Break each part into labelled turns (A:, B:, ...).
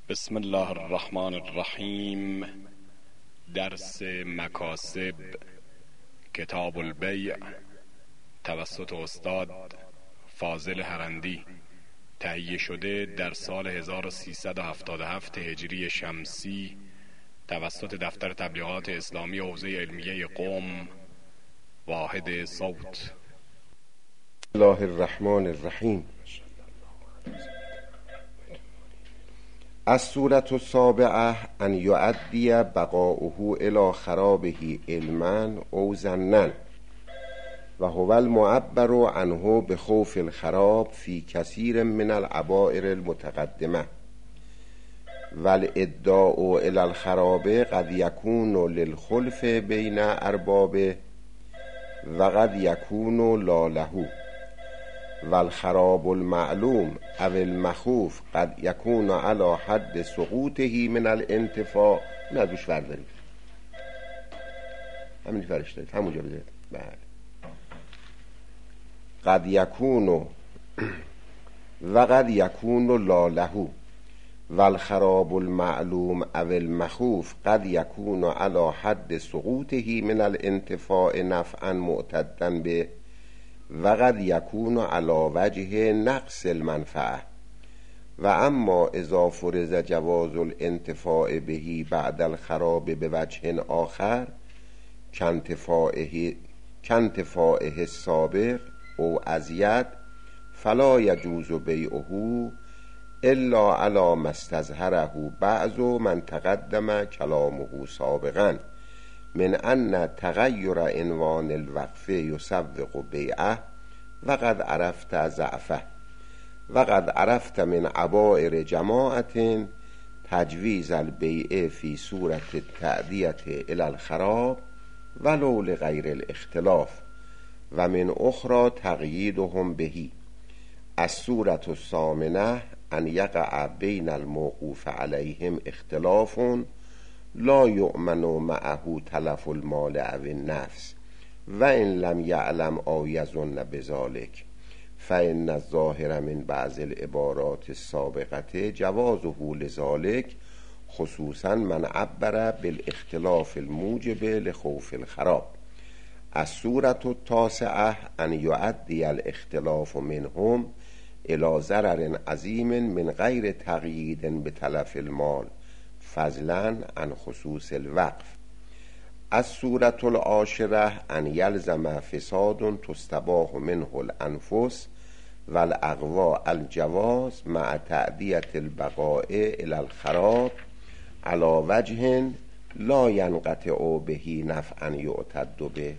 A: بسم الله الرحمن الرحیم. درس مکاسب کتاب البیع توسط استاد فاضل هرندی، تهیه شده در سال 1377 هجری شمسی توسط دفتر تبلیغات اسلامی حوزه علمیه قم، واحد صوت.
B: بسم الله الرحمن الرحیم. الصورة السابعة ان يؤدي بقاؤه الى خرابه علما او ظنا و هو المعبر عنه بخوف الخراب في كثير من العبائر المتقدمة، والادعاء الى الخراب قد يكون للخلف بين اربابه وقد يكون لا له، والخراب المعلوم او المخوف قد يكون على حد سقوطه من الانتفاع. ندوش ورداریم همین فرش دارید همونجا بذارید. بله. قد يكون وقد يكون لا له، والخراب المعلوم او المخوف قد يكون على حد سقوطه من الانتفاع نفعا معتدا به، وقد يكون على وجه نقص المنفعه. و اما اذا فرض جواز الانتفاع به بعد الخراب بوجه آخر كانتفاعه السابق او ازید فلا يجوز بيعه الا على ما استظهره بعض من تقدم كلامه سابقا من ان تغیر عنوان الوقف یسوق بیعه وقد عرفت ضعفه، وقد عرفت من عبائر جماعت تجویز البیع فی صورت التأدیة الى الخراب ولو لغیر الاختلاف، و من اخرى تقییدهم بهی. الصورة الثامنة ان یقع بین الموقوف علیهم اختلاف لا یؤمن معه تلف المال او النفس و ان لم یعلم او یظن بذلک، فان الظاهر من بعض العبارات السابقة جوازه لذلك، خصوصا من عبر بالاختلاف الموجب لخوف الخراب. الصورة التاسعة ان يؤدي الاختلاف منهم الى ضرر عظیم من غیر تقیید بتلف المال فضلا عن خصوص الوقف. الصورة العاشرة ان يلزم فساد تستباح منه الانفس والاقوى الجواز مع تأدية البقاء الى الخراب على وجه لا ينقطع به نفعا يعتد به.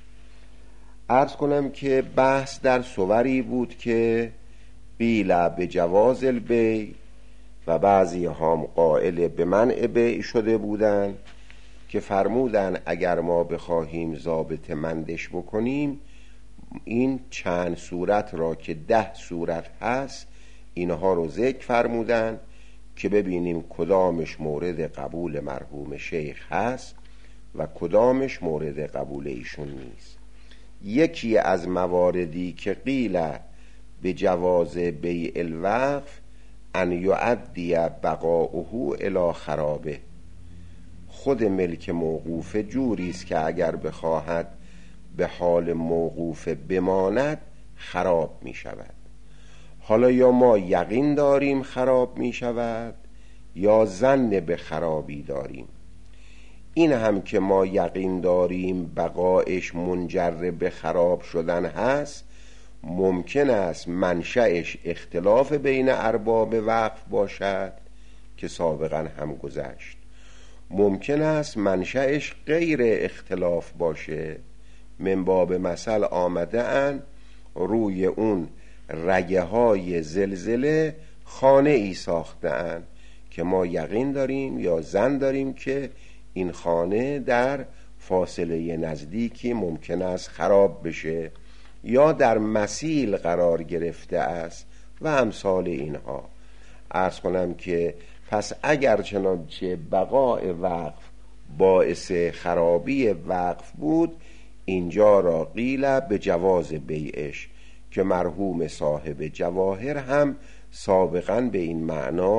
B: عرض کنم که بحث در صوری بود که قیل به جواز البیع و بعضی هم قائل به منع بیع شده بودن که فرمودن اگر ما بخواهیم ضابط مندش بکنیم این چند صورت را که 10 صورت هست اینها رو ذکر فرمودن که ببینیم کدامش مورد قبول مرحوم شیخ هست و کدامش مورد قبول ایشون نیست. یکی از مواردی که قیل به جواز بیع الوقف ان یؤدی بقاؤه الی خرابه، خود ملک موقوف جوری است که اگر بخواهد به حال موقوف بماند خراب می شود. حالا یا ما یقین داریم خراب می شود یا ظن به خرابی داریم. این هم که ما یقین داریم بقایش منجر به خراب شدن هست، ممکن است منشأش اختلاف بین ارباب وقف باشد که سابقا هم گذشت، ممکن است منشأش غیر اختلاف باشه. من باب مثل آمده ان روی اون رگه های زلزله خانه ای ساخته ان که ما یقین داریم یا ظن داریم که این خانه در فاصله نزدیکی ممکن است خراب بشه یا در مسیل قرار گرفته است و امثال اینها. عرض کنم که پس اگر چنانچه بقاء وقف باعث خرابی وقف بود، اینجا را قیل به جواز بیعش که مرحوم صاحب جواهر هم سابقا به این معنا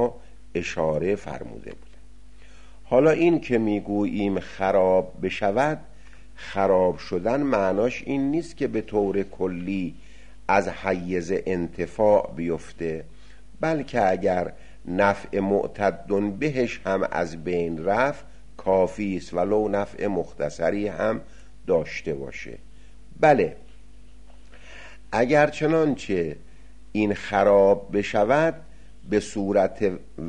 B: اشاره فرموده بود. حالا این که میگوییم خراب بشود، خراب شدن معناش این نیست که به طور کلی از حیز انتفاع بیفته، بلکه اگر نفع معتد بهش هم از بین رفت کافی است، ولو نفع مختصری هم داشته باشه. بله، اگر چنانچه این خراب بشود به صورت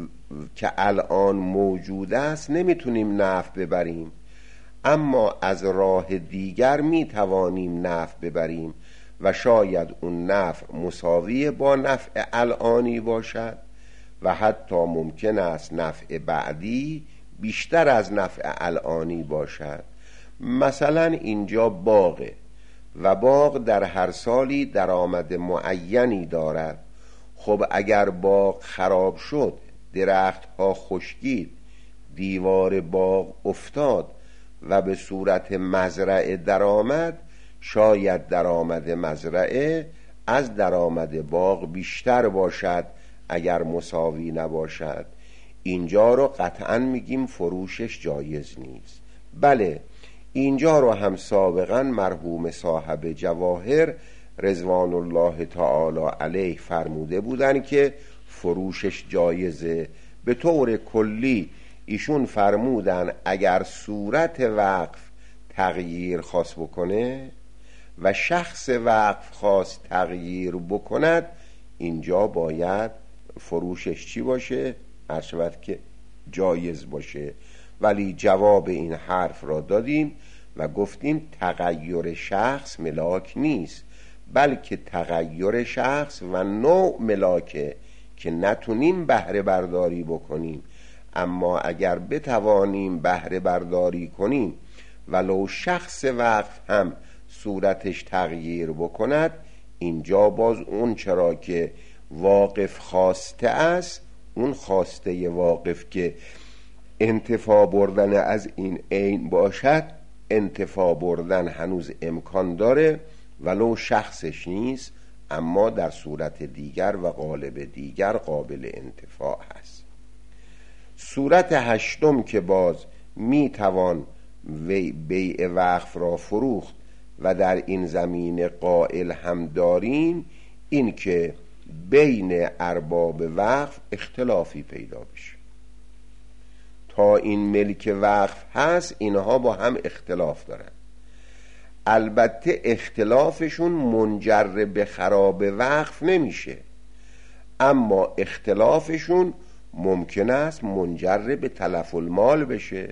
B: که الان موجود است نمیتونیم نفع ببریم، اما از راه دیگر میتوانیم نفع ببریم و شاید اون نفع مساوی با نفع الانی باشد و حتی ممکن است نفع بعدی بیشتر از نفع الانی باشد. مثلا اینجا باغه و باغ در هر سالی درآمد معینی دارد. خب اگر باغ خراب شد، درخت ها خشکید، دیوار باغ افتاد و به صورت مزرعه درآمد، شاید درآمد مزرعه از درآمد باغ بیشتر باشد اگر مساوی نباشد. اینجا رو قطعا میگیم فروشش جایز نیست. بله، اینجا رو هم سابقا مرحوم صاحب جواهر رضوان الله تعالی علیه فرموده بودن که فروشش جایزه. به طور کلی ایشون فرمودن اگر صورت وقف تغییر خواست بکنه و شخص وقف خواست تغییر بکند، اینجا باید فروشش چی باشه؟ هر شود که جایز باشه. ولی جواب این حرف را دادیم و گفتیم تغییر شخص ملاک نیست، بلکه تغییر شخص و نوع ملاکه که نتونیم بهره برداری بکنیم، اما اگر بتوانیم بهره برداری کنیم ولو شخص وقف هم صورتش تغییر بکند، اینجا باز اون چرا که واقف خواسته است، اون خواسته واقف که انتفاع بردن از این عین باشد، انتفاع بردن هنوز امکان داره ولو شخصش نیست، اما در صورت دیگر و قالب دیگر قابل انتفاع هست. صورت هشتم که باز میتوان بیع وقف را فروخت و در این زمینه قائل هم داریم، این که بین ارباب وقف اختلافی پیدا بشه. تا این ملک وقف هست اینها با هم اختلاف دارن، البته اختلافشون منجر به خراب وقف نمیشه، اما اختلافشون ممکن است منجر به تلف المال بشه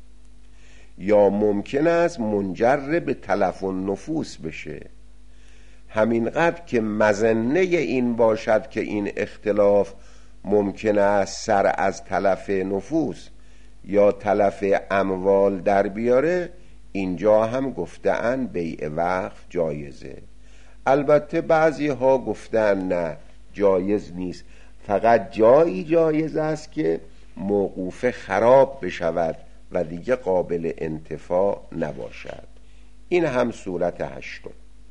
B: یا ممکن است منجر به تلف النفوس بشه. همینقدر که مظنه این باشد که این اختلاف ممکن است سر از تلف نفوس یا تلف اموال در بیاره، اینجا هم گفتن بیع وقف جایزه. البته بعضی ها گفتن نه جایز نیست، فقط جایی جایز است که موقوف خراب بشود و دیگه قابل انتفاع نباشد. این هم صورت هشتم.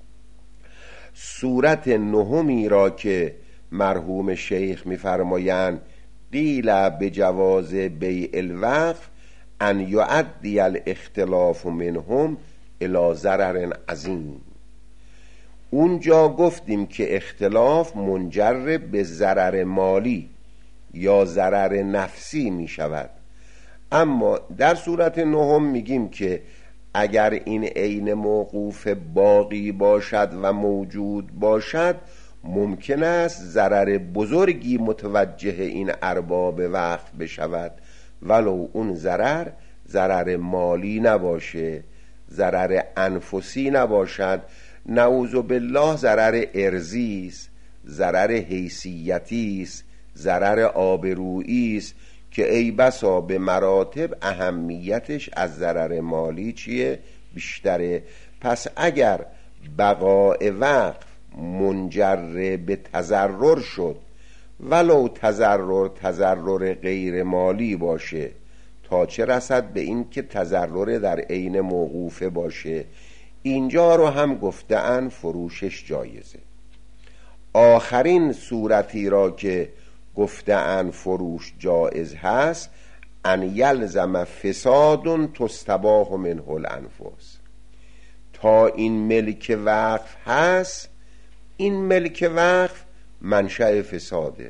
B: صورت نهمی را که مرحوم شیخ می‌فرمایند قیل بجواز بیع الوقف ان یؤدی الاختلاف منهم الی ضرر عظیم. اونجا گفتیم که اختلاف منجر به ضرر مالی یا ضرر نفسی می شود، اما در صورت نهم میگیم که اگر این عین موقوف باقی باشد و موجود باشد، ممکن است ضرر بزرگی متوجه این ارباب وقف بشود، ولو اون ضرر مالی نباشه، ضرر انفسی نباشد، نعوذ بالله ضرر ارضی است، ضرر حیثیتی است، ضرر آبرویی است که ای بسا به مراتب اهمیتش از ضرر مالی چیه؟ بیشتره. پس اگر بقاء وقف منجر به تضرر شد، ولو تضرر غیر مالی باشه، تا چه رسد به این که تضرر در عین موقوفه باشه، اینجا رو هم گفتن فروشش جایزه. آخرین صورتی را که گفته‌اند فروش جایز هست، ان یلزم فساد تستباح منه الانفس. تا این ملک وقف هست، این ملک وقف منشأ فساده.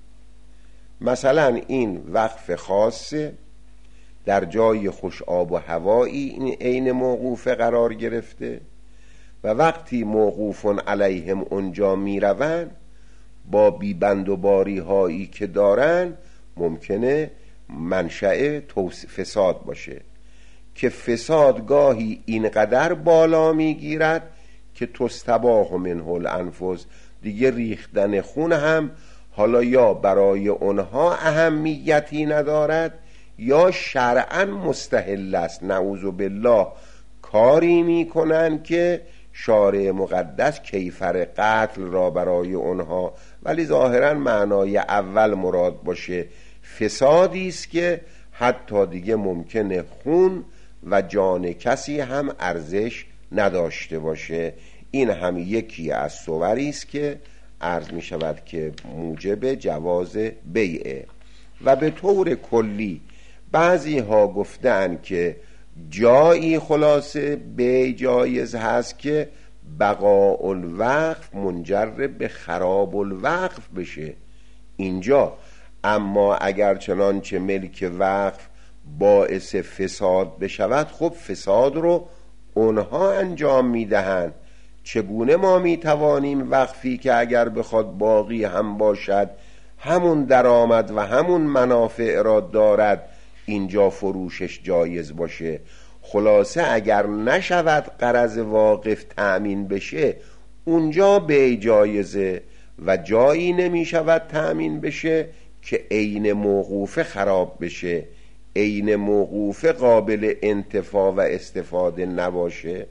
B: مثلا این وقف خاصه، در جای خوش آب و هوایی این عین موقوفه قرار گرفته و وقتی موقوف علیهم اونجا می روند با بیبند و باری هایی که دارن ممکنه منشأ فساد باشه که فساد گاهی اینقدر بالا می گیرد که تستباح منه الانفس، دیگه ریختن خون هم حالا یا برای اونها اهمیتی ندارد یا شرعاً مستحل است. نعوذ بالله کاری میکنن که شارع مقدس کیفر قتل را برای اونها، ولی ظاهراً معنای اول مراد باشه. فسادی است که حتی دیگه ممکنه خون و جان کسی هم ارزش نداشته باشه. این هم یکی از صوری است که عرض می شود که موجب جواز بیعه. و به طور کلی بعضی ها گفتند که جایی خلاصه بیع جایز هست که بقاء الوقف منجر به خراب الوقف بشه اینجا. اما اگر چنانچه ملک وقف باعث فساد بشود، خب فساد رو اونها انجام میدهند. چگونه ما میتوانیم وقفی که اگر بخواد باقی هم باشد همون درآمد و همون منافع را دارد اینجا فروشش جایز باشه؟ خلاصه اگر نشود غرض واقف تأمین بشه اونجا بیع جایزه و جایی نمی شود تأمین بشه که عین موقوفه خراب بشه، عین موقوفه قابل انتفاع و استفاده نباشه.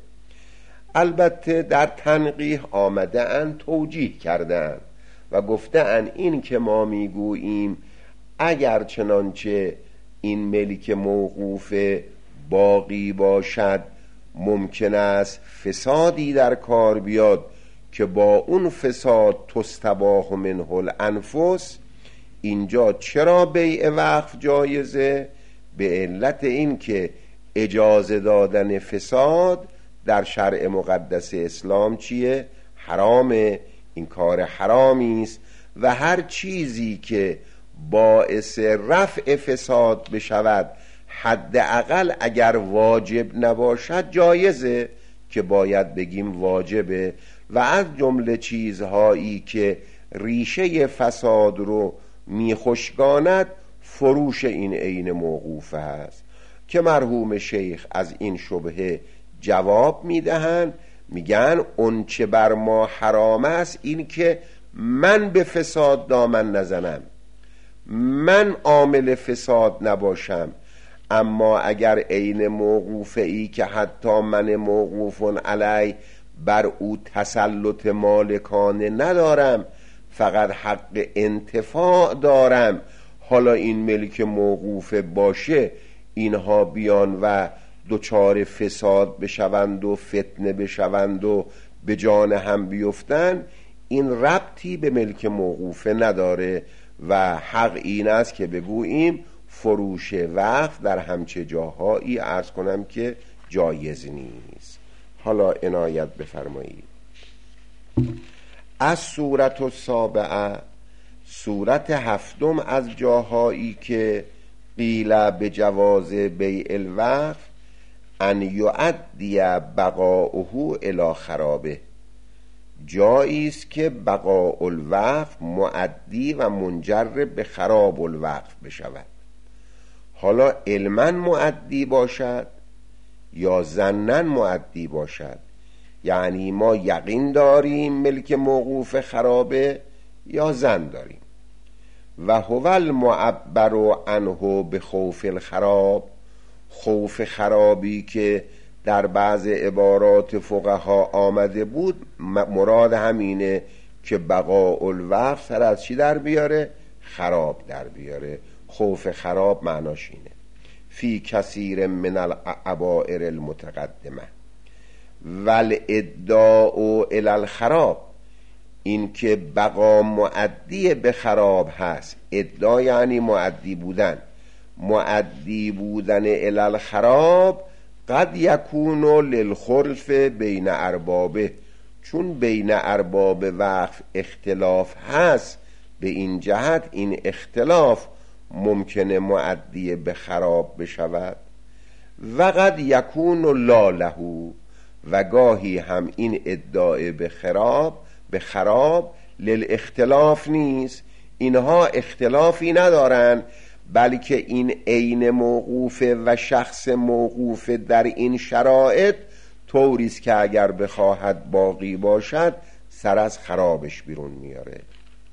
B: البته در تنقیح آمده اند توجیه کردن و گفته اند این که ما میگوییم اگر چنانچه این ملک موقوف باقی باشد ممکن است فسادی در کار بیاد که با اون فساد تستباح منه الانفس. اینجا چرا بیع وقف جایزه؟ به علت این که اجازه دادن فساد در شرع مقدس اسلام چیه؟ حرامه. این کار حرامی است و هر چیزی که باعث رفع فساد بشود حداقل اگر واجب نباشد جایزه که باید بگیم واجبه. و از جمله چیزهایی که ریشه فساد رو میخشگاند فروش این عین موقوفه است که مرحوم شیخ از این شبهه جواب میدهند، میگن اون چه بر ما حرام است این که من به فساد دامن نزنم، من عامل فساد نباشم. اما اگر عین موقوفه ای که حتی من موقوف علی بر او تسلط مالکانه ندارم، فقط حق انتفاع دارم، حالا این ملک موقوفه باشه اینها بیان و دچار فساد بشوند و فتنه بشوند و به جان هم بیفتن، این ربطی به ملک موقوفه نداره و حق این است که بگوییم فروش وقف در همچه جاهایی عرض کنم که جایز نیست. حالا عنایت بفرمایید. از صورت السابعه، صورت هفتم از جاهایی که قیل به جواز بیع الوقف ان یؤدی بقاؤه الی خرابه، جایی است که بقاء الوقف مؤدی و منجر به خراب الوقف بشود. حالا علما مؤدی باشد یا ظنا مؤدی باشد، یعنی ما یقین داریم ملک موقوف خرابه یا ظن داریم. و هو المعبر عنه به خوف الخراب، خوف خرابی که در بعض عبارات فقها آمده بود مراد همینه که بقاء الوقف سر از چی در بیاره؟ خراب در بیاره. خوف خراب معناش اینه. فی کثیر من العبائر المتقدمه والادعاء الی الخراب، این که بقا معدی به خراب هست، ادعا یعنی معدی بودن، معدی بودن الی خراب قد یکون للخلف بین اربابه، چون بین ارباب وقف اختلاف هست، به این جهت این اختلاف ممکنه معدی به خراب بشود. و قد یکون لا له، و گاهی هم این ادعای به خراب للاختلاف نیست، اینها اختلافی ندارن، بلکه این عین موقوفه و شخص موقوفه در این شرایط طوریست که اگر بخواهد باقی باشد سر از خرابش بیرون میاره.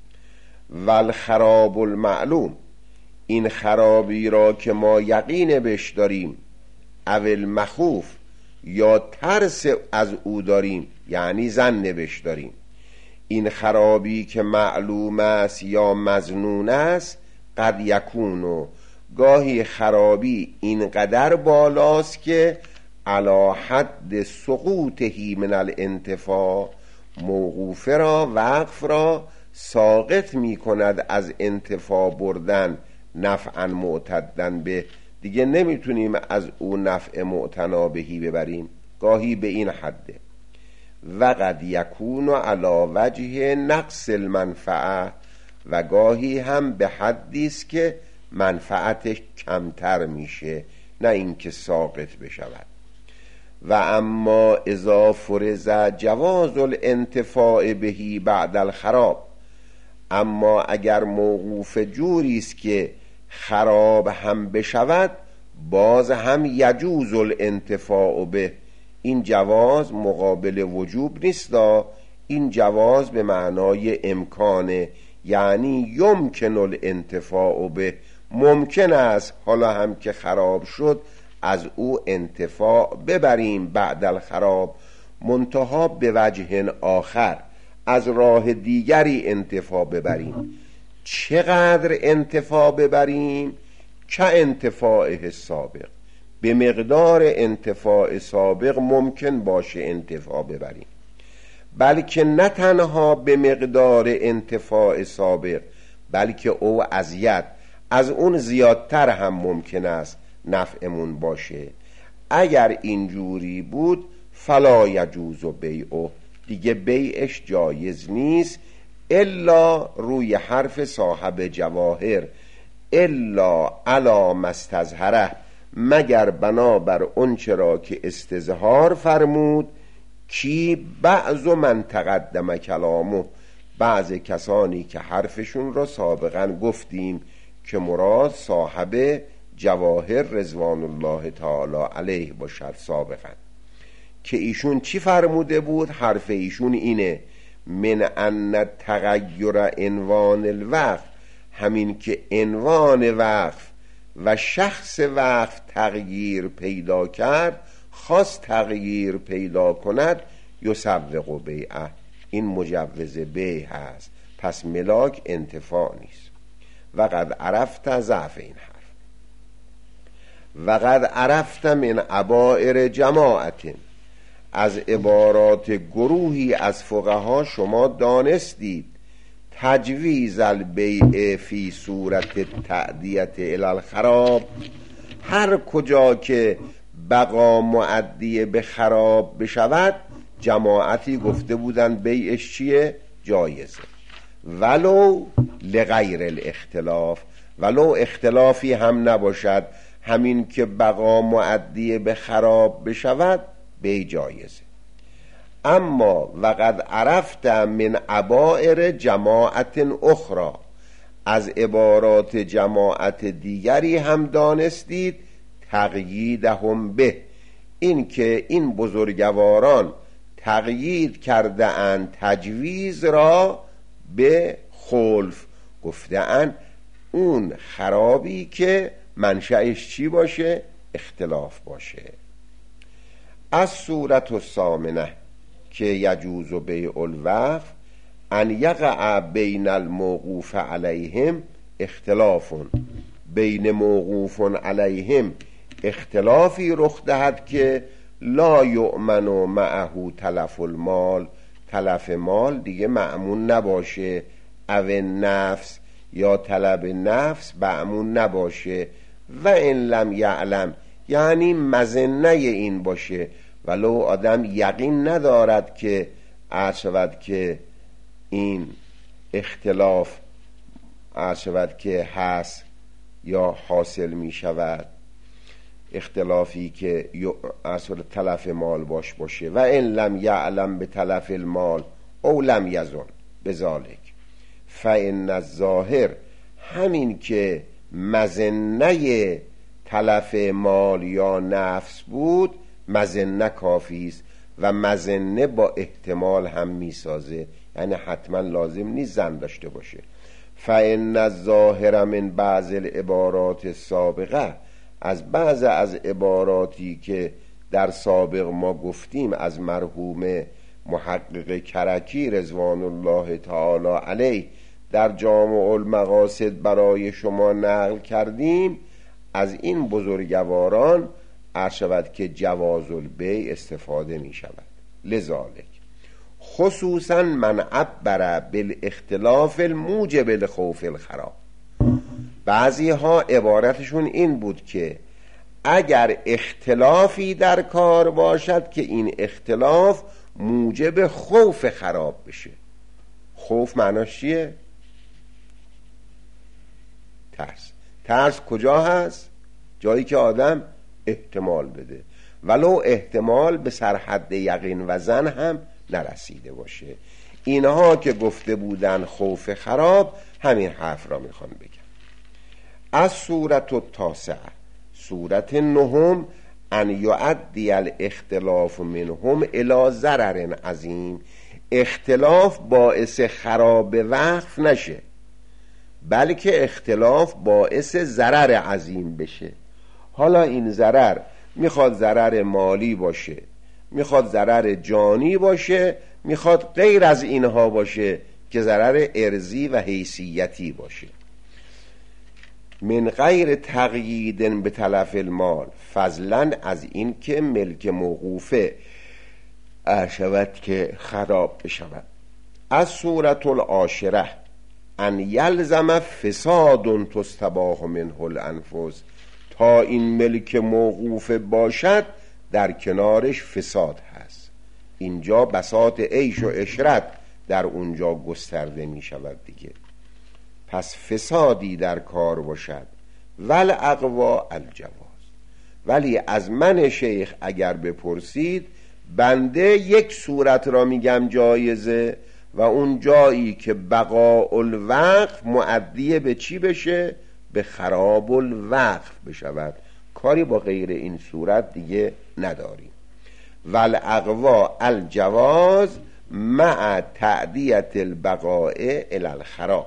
B: والخراب المعلوم، این خرابی را که ما یقین بش داریم، اول مخوف یا ترس از او داریم، یعنی ظن بش داریم، این خرابی که معلوم است یا مظنون است، قد یکونو، گاهی خرابی اینقدر بالاست که علی حد سقوطهی من الانتفاع، موقوفه را، وقف را ساقط می کند از انتفاع بردن، نفعا معتدن به، دیگه نمیتونیم از او نفع معتنا بهی ببریم، گاهی به این حده. و قد یکون علی وجه نقص المنفعه، و گاهی هم به حدیست که منفعتش کمتر میشه، نه اینکه ساقط بشود. و اما اذا فرض جواز الانتفاع بهی بعد الخراب، اما اگر موقوف جوریست که خراب هم بشود، باز هم یجوز الانتفاع به، این جواز مقابل وجوب نیست، این جواز به معنای امکانه، یعنی یمکن الانتفاع به، ممکن است حالا هم که خراب شد از او انتفاع ببریم بعد الخراب، منتها به وجه آخر، از راه دیگری انتفاع ببریم. چقدر انتفاع ببریم؟ که انتفاعه سابق، به مقدار انتفاع سابق ممکن باشه انتفاع ببریم، بلکه نه تنها به مقدار انتفاع سابق، بلکه او ازید از اون زیادتر هم ممکن است نفعمون باشه. اگر اینجوری بود فلا یجوز بیعه، دیگه بیعش جایز نیست، الا روی حرف صاحب جواهر، الا علی ما استظهره، مگر بنابر اون چرا که استظهار فرمود، کی بعض من تقدم کلامه، بعض کسانی که حرفشون را سابقا گفتیم که مراد صاحب جواهر رضوان الله تعالی علیه باشد سابقا، که ایشون چی فرموده بود؟ حرف ایشون اینه، من ان تغییر عنوان الوقف، همین که عنوان وقف و شخص وقف تغییر پیدا کرد، خواست تغییر پیدا کند، یسوق بیعه، این مجوز بیع هست، پس ملاک انتفاع نیست. و قد عرفت ضعف این حرف. و قد عرفت من عبائر جماعت، از عبارات گروهی از فقها شما دانستید، تجویز البیع فی صورت تعدیت الی الخراب، هر کجا که بقا معدی به خراب بشود، جماعتی گفته بودن بیعش چیه؟ جایزه، ولو لغیر الاختلاف، ولو اختلافی هم نباشد، همین که بقا معدی به خراب بشود بیع جایزه. اما وقد عرفت من عبائر جماعت اخرى، از عبارات جماعت دیگری هم دانستید، تقییدهم به، این که این بزرگواران تقیید کرده اند تجویز را به خلف، گفته اند اون خرابی که منشأش چی باشه؟ اختلاف باشه. از صورت الثامنه که یجوز بیع الوقف ان یقع بین الموقوف علیهم اختلاف، بین موقوف علیهم اختلافی رخ دهد که لا یؤمن معه تلف المال، تلف مال دیگه مأمون نباشه، او نفس یا طلب نفس مأمون نباشه. و ان لم یعلم یعنی مظنه این باشه، ولو آدم یقین ندارد که عرض که این اختلاف عرض که هست یا حاصل می شود، اختلافی که اصل تلف مال باشه. و ان لم یعلم به تلف المال او لم یظن بذالک فان الظاهر، همین که مظنه تلف مال یا نفس بود مظنه کافی است و مظنه با احتمال هم میسازه، یعنی حتما لازم نیست ظن داشته باشه. فان الظاهر من بعض العبارات السابقه، از بعض از عباراتی که در سابق ما گفتیم از مرحوم محقق کرکی رضوان الله تعالی علیه در جامع المقاصد برای شما نقل کردیم، از این بزرگواران عرض که جواز البیع استفاده می شود. لذالک خصوصا من عبر بالاختلاف الموجب لخوف الخراب، بعضی ها عبارتشون این بود که اگر اختلافی در کار باشد که این اختلاف موجب خوف خراب بشه. خوف معناش چیه؟ ترس کجا هست؟ جایی که آدم احتمال بده، ولو احتمال به سرحد یقین و ظن هم نرسیده باشه. اینها که گفته بودن خوف خراب، همین حرف را میخوان بگم. از صورت التاسعه، صورت نهم، ان یؤدی الاختلاف منهم الی ضرر عظیم، اختلاف باعث خراب وقف نشه بلکه اختلاف باعث ضرر عظیم بشه. حالا این ضرر میخواد ضرر مالی باشه، میخواد ضرر جانی باشه، میخواد غیر از اینها باشه که ضرر ارضی و حیثیتی باشه. من غیر تقیید به تلف المال، فضلا از این که ملک موقوفه شود که خراب بشود. از صورت العاشره ان یلزم فساد تستباح منه الانفس، تا این ملک موقوف باشد در کنارش فساد هست. اینجا بساط عیش و عشرت در اونجا گسترده می شود دیگه. پس فسادی در کار باشد ول اقوا الجواز. ولی از من شیخ اگر بپرسید، بنده یک صورت را میگم جایزه، و اون جایی که بقاء الوقف مؤدی به چی بشه؟ به خراب الوقف بشود. کاری با غیر این صورت دیگه نداریم. ول اقوا الجواز مع تعدیت البقاء الی الخراب.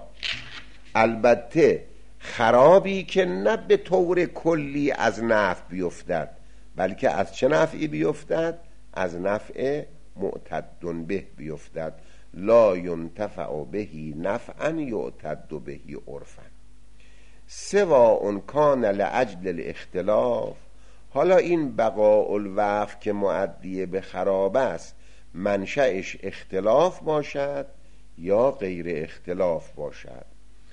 B: البته خرابی که نه به طور کلی از نفع بیفتد، بلکه از چه نفعی بیفتد؟ از نفع معتد به بیفتد. لا ینتفع بهی نفعا یعتد بهی عرفا سواء کان لاجل الاختلاف. حالا این بقاء الوقف که مؤدی به خراب است، منشأش اختلاف باشد یا غیر اختلاف باشد.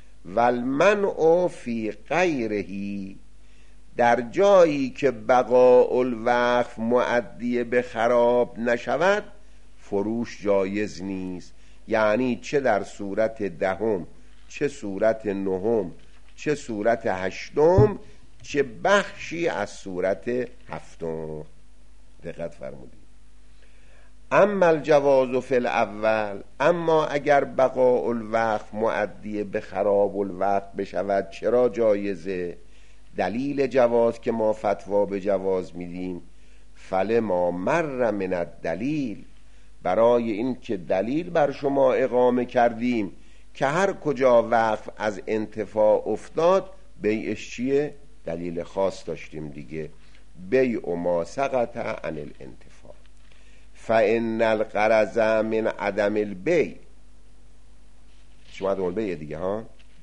B: والمنع فی غیرهی، در جایی که بقاء الوقف مؤدی به خراب نشود فروش جایز نیست. یعنی چه در صورت دهم، چه صورت نهم، چه صورت هشتم، چه بخشی از صورت هفتم. دقت فرمودید. اما الجواز فی الاول، اما اگر بقاء الوقف مؤدی به خراب الوقف بشود چرا جایزه؟ دلیل جواز که ما فتوا به جواز میدیم، فلما مر من الدلیل، برای این که دلیل بر شما اقامه کردیم که هر کجا وقف از انتفاع افتاد بیعش چیه؟ دلیل خاص داشتیم دیگه، بیع ما سقط عن الانتفاع. فان الغرض من عدم البیع، شما عدم البیع دیگه ها.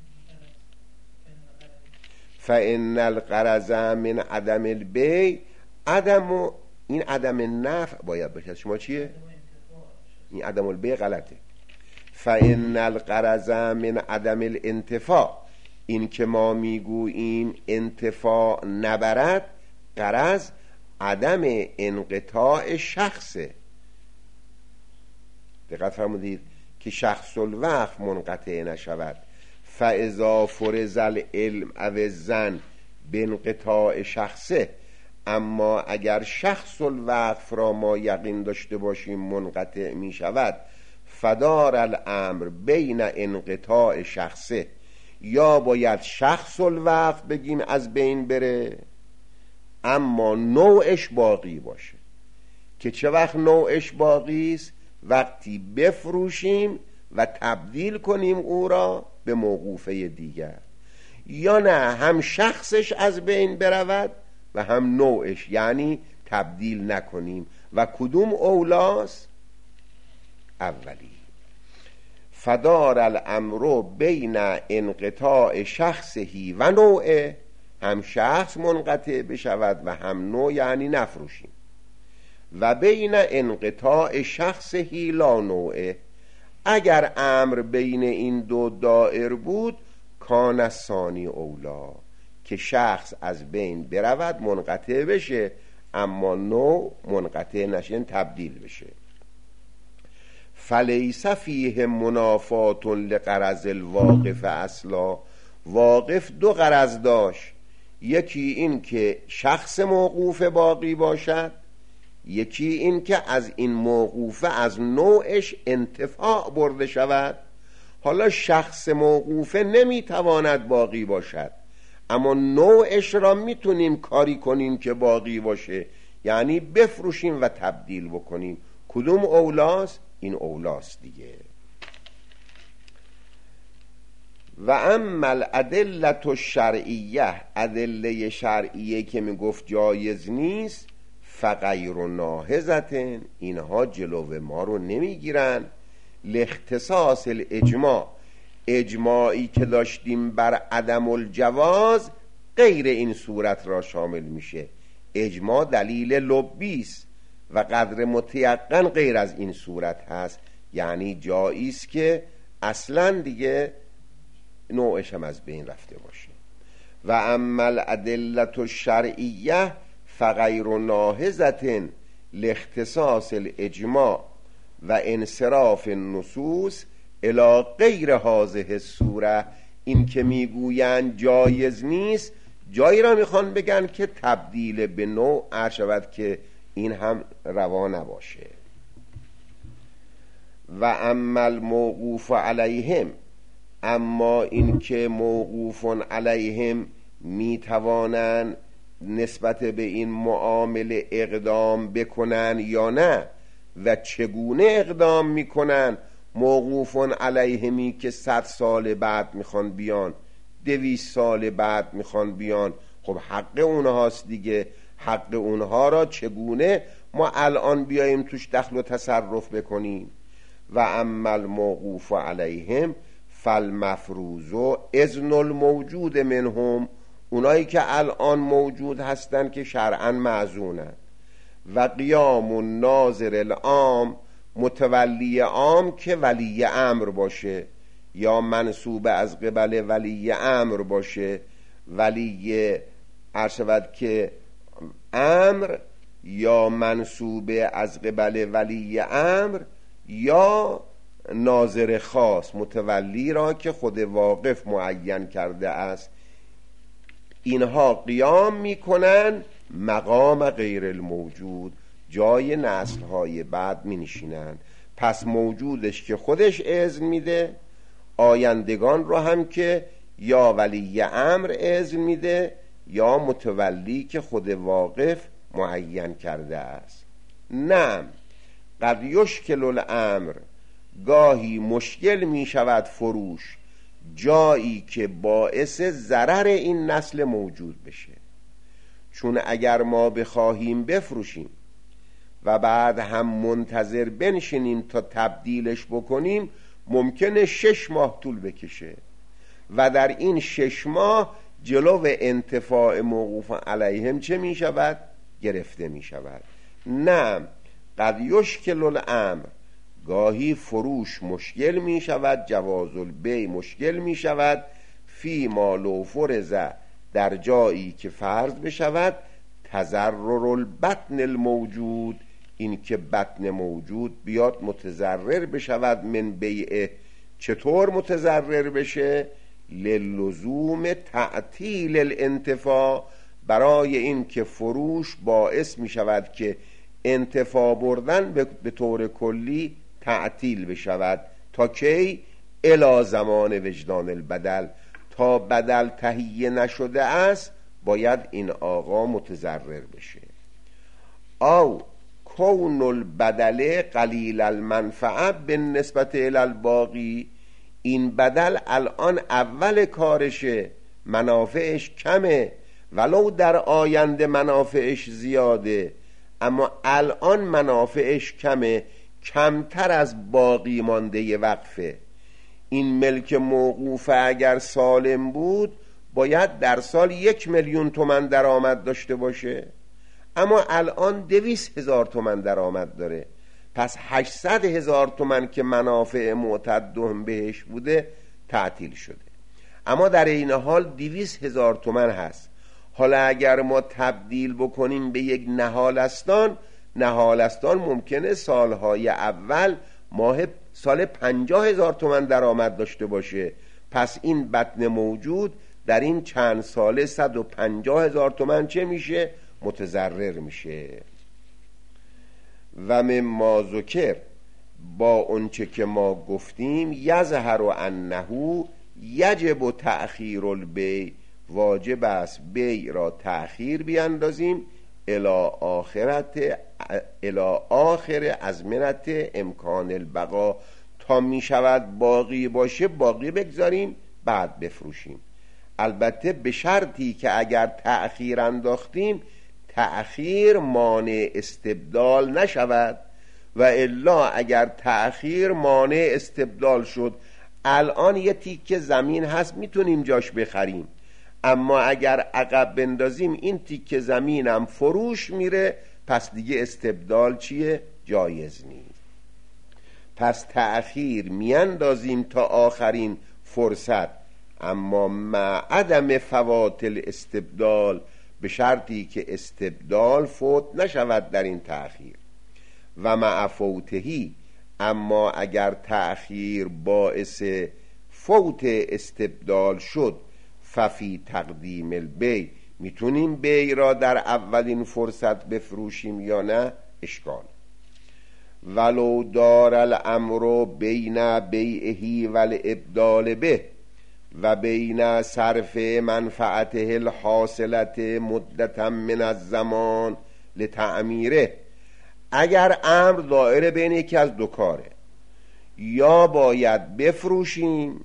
B: فان الغرض من عدم البیع، عدم این عدم نفع باید بشه. شما چیه؟ این عدم البیع غلطه. فإن الغرض من عدم الانتفاع، این که ما میگوییم انتفاع نبرد، غرض عدم انقطاع شخصه. دقت فرمودید که شخص الوقف منقطع نشود. فاذا فرض العلم او الظن بانقطاع شخصه، اما اگر شخص الوقف را ما یقین داشته باشیم منقطع می شود، فدار الامر بین انقطاع شخصه، یا باید شخص الوقف بگیم از بین بره اما نوعش باقی باشه. که چه وقت نوعش باقی است؟ وقتی بفروشیم و تبدیل کنیم او را به موقوفه دیگر، یا نه هم شخصش از بین برود و هم نوعش، یعنی تبدیل نکنیم. و کدوم اولاست؟ اولی. فدار الامر بین انقطاع شخصی و نوعه، هم شخص منقطع بشود و هم نوع، یعنی نفروشیم. و بین انقطاع شخصی لا نوعه، اگر امر بین این دو دائر بود کان الثانی اولا، که شخص از بین برود منقطع بشه اما نوع منقطع نشه، تبدیل بشه. فلیس فیه منافات لغرض الواقف اصلا، واقف دو غرض داشت، یکی این که شخص موقوف باقی باشد، یکی این که از این موقوفه از نوعش انتفاع برده شود. حالا شخص موقوفه نمیتواند باقی باشد اما نوعش را میتونیم کاری کنیم که باقی باشه، یعنی بفروشیم و تبدیل بکنیم. کدوم اولاست؟ این اولاست دیگه. و اما الادله الشرعیه، ادله شرعیه که میگفت جایز نیست، فغیر ناهضة، اینها جلو ما رو نمیگیرن. لاختصاص الاجماع، اجماعی که داشتیم بر عدم الجواز غیر این صورت را شامل میشه. اجماع دلیل لبی است و قدر متیقن غیر از این صورت هست، یعنی جایی است که اصلا دیگه نوعش هم از بین رفته باشه. و اما الادله الشرعیه فغیر ناهضة لاختصاص الاجماع و انصراف النصوص الی غیر هذه الصوره، این که میگویند جایز نیست جایی را میخوان بگن که تبدیل به نوع شود که این هم روا نباشه. و اما الموقوف علیهم، اما این که موقوف علیهم میتوانند نسبت به این معامله اقدام بکنن یا نه و چگونه اقدام میکنن. موقوف علیهمی که 100 سال بعد میخوان بیان، 200 سال بعد میخوان بیان، خب حق اونهاست دیگه. حق اونها را چگونه ما الان بیاییم توش دخل و تصرف بکنیم؟ و اما الموقوف علیهم فالمفروض اذن الموجود منهم، اونایی که الان موجود هستن که شرعاً معزونن. و قیام الناظر العام، متولی عام که ولی امر باشه یا منصوب از قبل ولی امر باشه، ولی عرشود که امر یا منصوب از قبل ولی امر یا ناظر خاص، متولی را که خود واقف معین کرده است. اینها قیام میکنن مقام غیر الموجود، جای نسل‌های بعد می نشینن. پس موجودش که خودش اذن میده، آیندگان رو هم که یا ولی امر اذن میده یا متولی که خود واقف معین کرده است. نعم قد یشکل الامر، گاهی مشکل می شود فروش جایی که باعث ضرر این نسل موجود بشه. چون اگر ما بخواهیم بفروشیم و بعد هم منتظر بنشینیم تا تبدیلش بکنیم، ممکنه 6 ماه طول بکشه و در این 6 ماه جلو انتفاع موقوف علیهم چه می شود؟ گرفته می شود. نه قد یشکل الامر، گاهی فروش مشکل می شود، جواز البیع مشکل می شود. فی ما لو فرض، در جایی که فرض بشود، تضرر البطن الموجود، این که بطن موجود بیاد متضرر بشود من بیعه. چطور متضرر بشه؟ للزوم تعطیل الانتفاع، برای این که فروش باعث می شود که انتفاع بردن به طور کلی تعطیل بشود. تا کی؟ الی زمان وجدان البدل، تا بدل تهیه نشده است باید این آقا متضرر بشه. او کون البدل قلیل المنفعه بالنسبت الی الباقی، این بدل الان اول کارشه، منافعش کمه، ولو در آینده منافعش زیاده، اما الان منافعش کمه، کمتر از باقی مانده وقفه. این ملک موقوفه اگر سالم بود باید در سال 1,000,000 تومان درآمد داشته باشه، اما الان 200,000 تومان درآمد داره. پس 800,000 تومان که منافع معتدهم بهش بوده تعطیل شده، اما در این حال 200,000 تومان هست. حالا اگر ما تبدیل بکنیم به یک نهالستان، نهالستان ممکنه سالهای اول سال 50,000 تومان درآمد داشته باشه، پس این بطن موجود در این چند ساله 150,000 تومان چه میشه؟ متضرر میشه. و مما ذکر، با اونچه که ما گفتیم، یظهر انه یجب تأخیر البیع، واجب است بیع را تأخیر بیاندازیم الی آخر ازمنت امکان البقا، تا می شود باقی باشه باقی بگذاریم بعد بفروشیم. البته به شرطی که اگر تأخیر انداختیم تأخیر مانع استبدال نشود، و الا اگر تأخیر مانع استبدال شد، الان یه تیکه زمین هست میتونیم جاش بخریم، اما اگر عقب بندازیم این تیکه زمینم فروش میره، پس دیگه استبدال چیه؟ جایز نیست. پس تأخیر میاندازیم تا آخرین فرصت، اما مع عدم فوات الاستبدال، به شرطی که استبدال فوت نشود در این تأخیر. و مع فوتهی، اما اگر تأخیر باعث فوت استبدال شد، ففی تقدیم البیع، میتونیم بیع را در اولین فرصت بفروشیم یا نه؟ اشکال. ولو دار الامر بین بیعه و الابدال به و بین صرف منفعته الحاصلت مدتا من الزمان لتعمیره، اگر امر دایره بین یکی از دو کاره، یا باید بفروشیم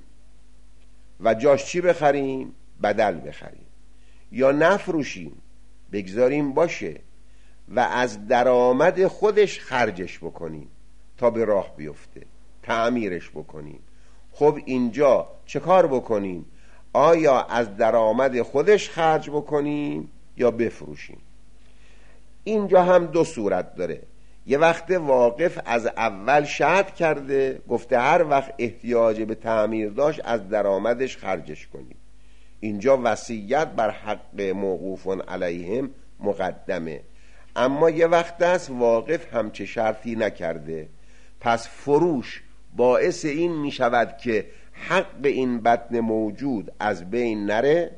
B: و جاش چی بخریم؟ بدل بخریم، یا نفروشیم بگذاریم باشه و از درآمد خودش خرجش بکنیم تا به راه بیفته، تعمیرش بکنیم. خب اینجا چه کار بکنیم؟ آیا از درآمد خودش خرج بکنیم یا بفروشیم؟ اینجا هم دو صورت داره. یه وقت واقف از اول شرط کرده، گفته هر وقت احتیاج به تعمیر داشت از درآمدش خرجش کنیم، اینجا وصیت بر حق موقوفون علیهم مقدمه. اما یه وقت است واقف همچه شرطی نکرده، پس فروش باعث این می شود که حق این بطن موجود از بین نره،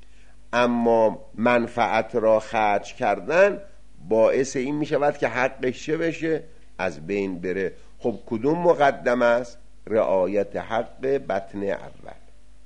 B: اما منفعت را خرج کردن باعث این می شود که حقش چه بشه؟ از بین بره. خب کدوم مقدم است؟ رعایت حق بطن اول.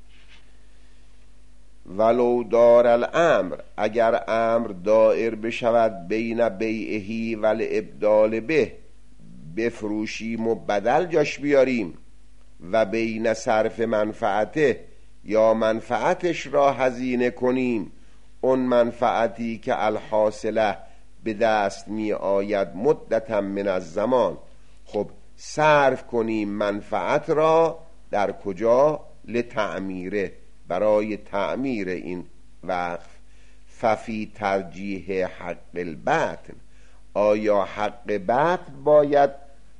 B: ولو دار الامر، اگر امر دائر بشود بین بیعهی و الابدال به، بفروشیم و بدل جاش بیاریم، و بین صرف منفعته، یا منفعتش را هزینه کنیم، اون منفعتی که الحاصله به دست می آید مدتا من الزمان، خب صرف کنیم منفعت را در کجا؟ لتعمیره، برای تعمیر این وقف. ففی ترجیح حق البطن، آیا حق بطن باید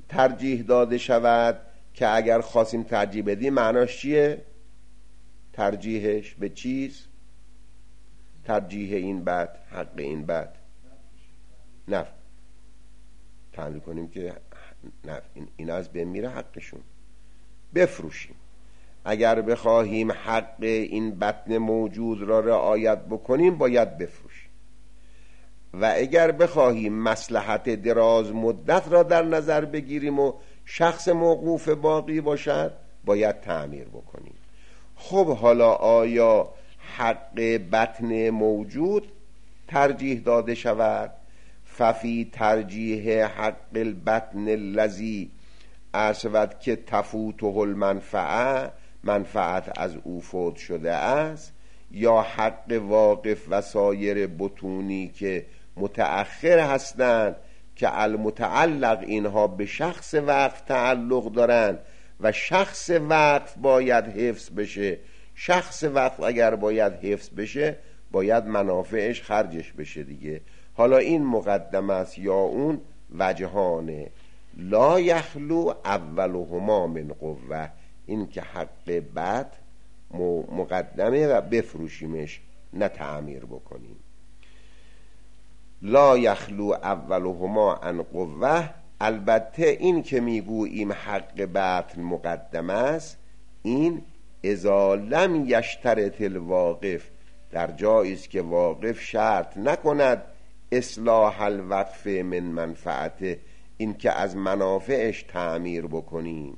B: ترجیح داده شود که اگر خواستیم ترجیح بدیم معناش چیه؟ ترجیحش به چیز؟ ترجیح این بد حق این بد، نه تعمیر کنیم که نه این از بین میره، حقشون بفروشیم. اگر بخواهیم حق این بطن موجود را رعایت بکنیم باید بفروشیم، و اگر بخواهیم مصلحت دراز مدت را در نظر بگیریم و شخص موقوف باقی باشد باید تعمیر بکنیم. خب حالا آیا حق بطن موجود ترجیح داده شود؟ ففی ترجیح حق البطن الذی ارشد که تفوته المنفعه، منفعت از او فوت شده است، یا حق واقف و سایر بطونی که متأخر هستند که المتعلق اینها به شخص وقف تعلق دارند و شخص وقف باید حفظ بشه. شخص وقف اگر باید حفظ بشه باید منافعش خرجش بشه دیگه. حالا این مقدم است یا اون وجهانه، لا یخلو اولهما من قوه، این که حق بد مقدمه و بفروشیمش نه تعمیر بکنیم. لا یخلو اولهما عن قوه، البته این که میگوییم حق بطن مقدم است، این اذا لم یشترط الواقف، در جایی است که واقف شرط نکند اصلاح الوقف من منفعته، این که از منافعش تعمیر بکنیم.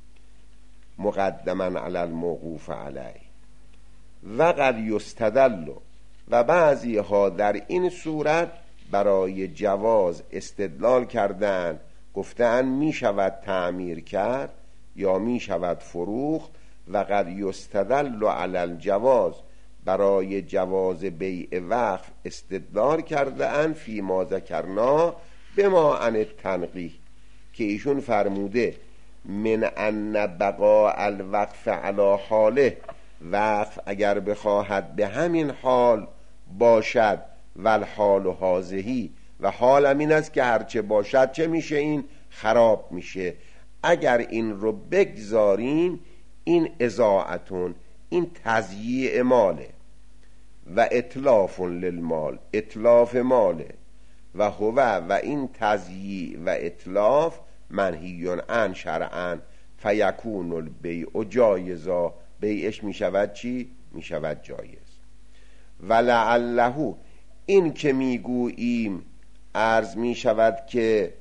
B: مقدما علی الموقوف علیه. و قد یستدل، و بعضی ها در این صورت برای جواز استدلال کردند، گفتند می شود تعمیر کرد یا می شود فروخت. و قد یستدل علی الجواز، برای جواز بیع وقف استدلال کرده اند فی ما ذکرنا بما عن التنقیح، که ایشون فرموده من ان بقاء الوقف علی حاله، وقف اگر بخواهد به همین حال باشد، والحال هازهی، و حال این است که هرچه باشد چه میشه؟ این خراب میشه. اگر این رو بگذاریم این اضاعتون، این تضییع ماله، و اتلاف للمال، اتلاف ماله، و هو و این تضییع و اتلاف منهی عن شرعا، فیکون البیع جایزا، بیعش میشود چی؟ میشود جایز. ولعله، این که میگوییم عرض میشود که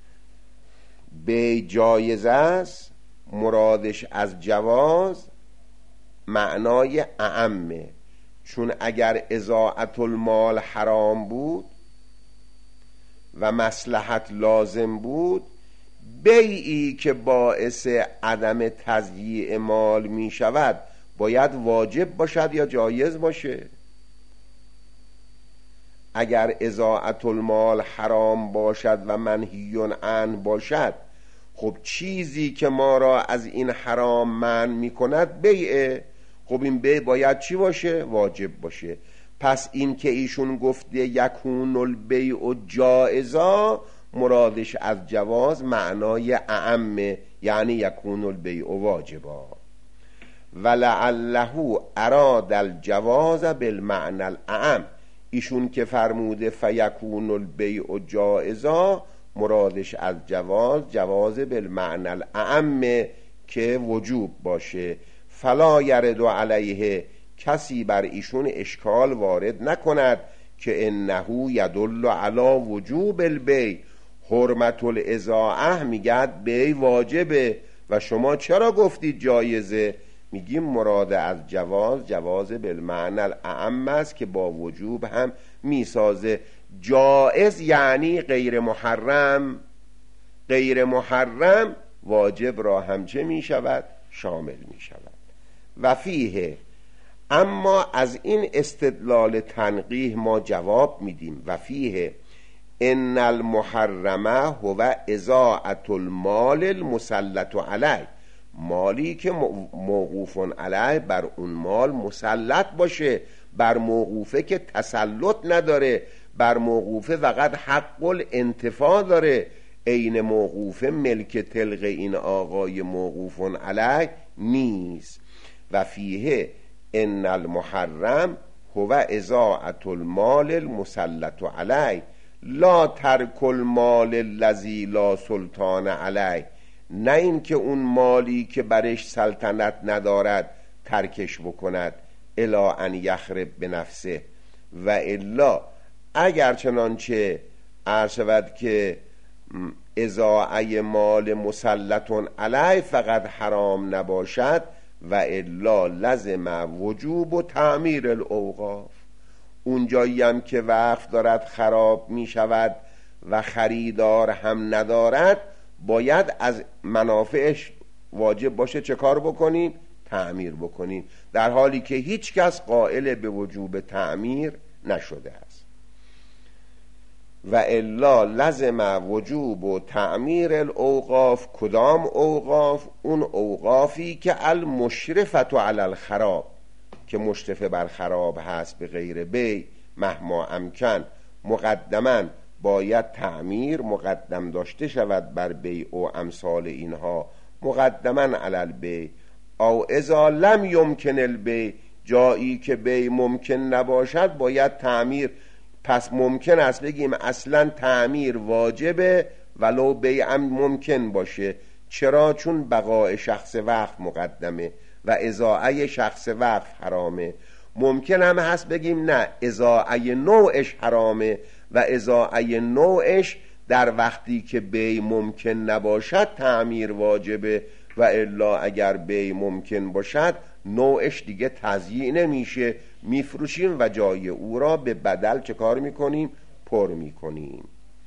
B: بیع جایز است، مرادش از جواز معنای اعمه، چون اگر اضاعت المال حرام بود و مصلحت لازم بود، بیعی که باعث عدم تضییع مال می شود باید واجب باشد یا جایز باشه؟ اگر اضاعت المال حرام باشد و منهی عنه باشد، خب چیزی که ما را از این حرام منع می کند بیعه، خب این بیع باید چی باشه؟ واجب باشه. پس این که ایشون گفته یکون البیع جائزا، مرادش از جواز معنای اعمه، یعنی یکون البیع واجبا. ولعله اراد الجواز بالمعنى الاعم، ایشون که فرموده فیکون البیع جائزا، مرادش از جواز بالمعنى الاعم که وجوب باشه. فلا یرد علیه، کسی بر ایشون اشکال وارد نکند که انه یدل علی وجوب البیع، حرمت الاضاعه میگد بیع واجبه و شما چرا گفتید جایزه؟ میگیم مراد از جواز بالمعنى الاعم است که با وجوب هم میسازه. جائز یعنی غیر محرم، غیر محرم واجب را هم چه میشود؟ شامل میشود. و فیه، اما از این استدلال تنقیح ما جواب میدیم. و فیه ان المحرمه هو اضاعت المال المسلط علیه، مالی که موقوف علیه، بر اون مال مسلط باشه، بر موقوفه که تسلط نداره، بر موقوفه فقط حق الانتفاع داره. عین موقوفه ملک طلق این آقای موقوف علیه نیست. و فیه ان المحرم هو اضاعة المال المسلط علیه لا ترک المال الذی لا سلطان علیه، نه این که اون مالی که برش سلطنت ندارد ترکش بکند، الا ان یخرب بنفسه. و الا اگر چنانچه عرض شود که اضاعه مال مسلط علیه فقط حرام نباشد، و الا لزم وجوب و تعمیر الاوقاف. اون جایی هم که وقف دارد خراب می شود و خریدار هم ندارد، باید از منافعش واجب باشه چه کار بکنیم؟ تعمیر بکنیم، در حالی که هیچ کس قائل به وجوب تعمیر نشده است. و الا لزم وجوب و تعمیر الاوقاف. کدام اوقاف؟ اون اوقافی که المشرفت علی الخراب، که مشرف بر خراب هست به غیر بی مهما امکن، مقدما باید تعمیر مقدم داشته شود بر بی و امثال اینها، مقدما علی البی. او اذا لم یمکن البی، جایی که بی ممکن نباشد باید تعمیر. پس ممکن است بگیم اصلا تعمیر واجبه ولو بیع ممکن باشه. چرا؟ چون بقاء شخص وقف مقدمه و اضاعه شخص وقف حرامه. ممکن هم هست بگیم نه، اضاعه نوعش حرامه و اضاعه نوعش در وقتی که بی ممکن نباشد تعمیر واجبه، و الا اگر بی ممکن باشد نوعش دیگه تضییع نمیشه، میفروشیم و جای او را به بدل چه کار میکنیم؟ پر میکنیم.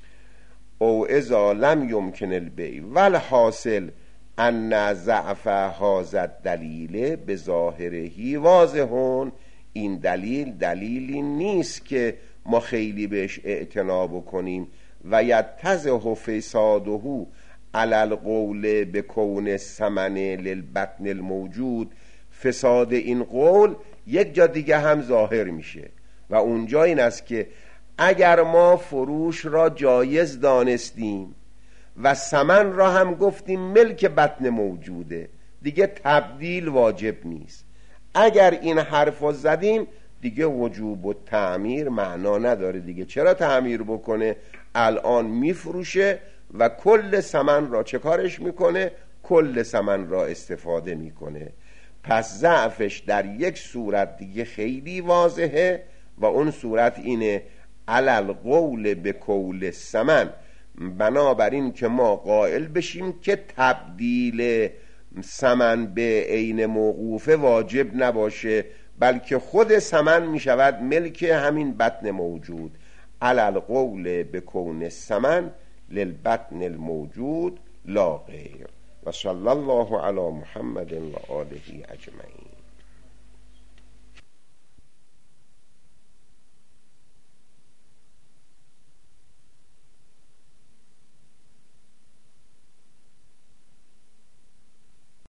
B: او اذا لم یمکن البیع والحاصل ان ضعف هذا الدلیل به ظاهره واضحون. این دلیلی نیست که ما خیلی بهش اعتنا کنیم. و یتضح فساده علی القول بکون الثمن للبطن الموجود. فساد این قول یک جا دیگه هم ظاهر میشه و اونجا این است که اگر ما فروش را جایز دانستیم و ثمن را هم گفتیم ملک بطن موجوده، دیگه تبدیل واجب نیست. اگر این حرف را زدیم دیگه وجوب و تعمیر معنا نداره دیگه. چرا تعمیر بکنه؟ الان میفروشه و کل ثمن را چه کارش میکنه؟ کل ثمن را استفاده میکنه. پس ضعفش در یک صورت دیگه خیلی واضحه و اون صورت اینه علل قول به کول الثمن. بنابراین که ما قائل بشیم که تبدیل ثمن به عین موقوفه واجب نباشه، بلکه خود ثمن می شود ملک همین بطن موجود. علل قول به کون الثمن للبطن الموجود لا غیر. و صلی الله علی محمد و آله اجمعین.